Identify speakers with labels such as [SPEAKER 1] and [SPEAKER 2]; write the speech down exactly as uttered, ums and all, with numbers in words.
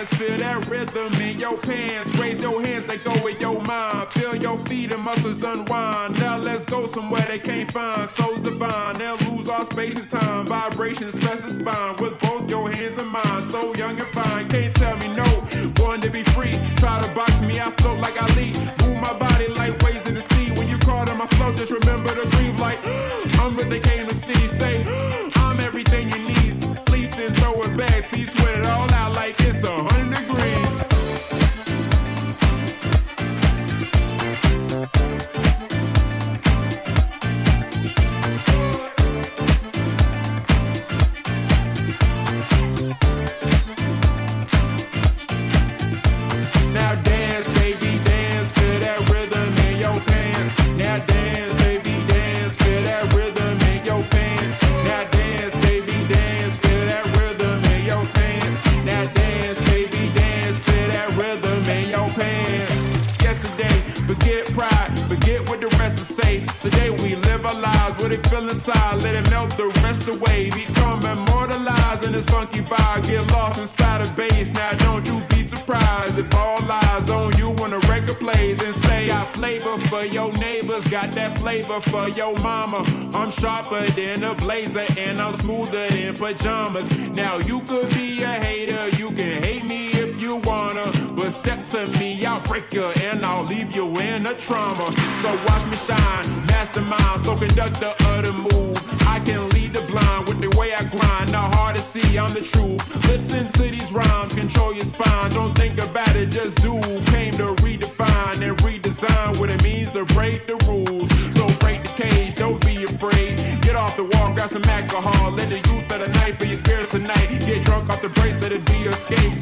[SPEAKER 1] dance, feel that rhythm in your pants. Raise your hands, they go with your mind. Feel your feet and muscles unwind. Now let's go somewhere they can't find. Souls divine, they'll lose all space and time. Vibrations touch the spine with both your hands and mine. So young and fine, can't tell me no. Born to be free, try to box me, I float like Ali. Move my body like waves in the sea. When you call on my flow, just remember to breathe like I'm what they came to see. Say I'm everything you need. Fleece and throw it back, T sweat it all out like it's a hundred degrees. Today we live our lives, what it feel inside, let it melt the rest away. Become immortalized in this funky vibe, get lost inside a bass. Now don't you be surprised if all eyes on you when the record plays and say, got flavor for your neighbors, got that flavor for your mama. I'm sharper than a blazer and I'm smoother than pajamas. Now you could be a hater, you can hate me if you wanna, but step to me, I'll break you and I'll leave you in a trauma. So watch me shine, mastermind, so conductor of the move. I can lead the blind with the way I grind, not hard to see, I'm the truth. Listen to these rhymes, control your spine, don't think about it, just do. Came to redefine and redesign what it means to break the rules. So break the cage, don't be afraid. Get off the wall, grab some alcohol, let the youth of the night for your spirits tonight. Get drunk off the brace, let it be your escape.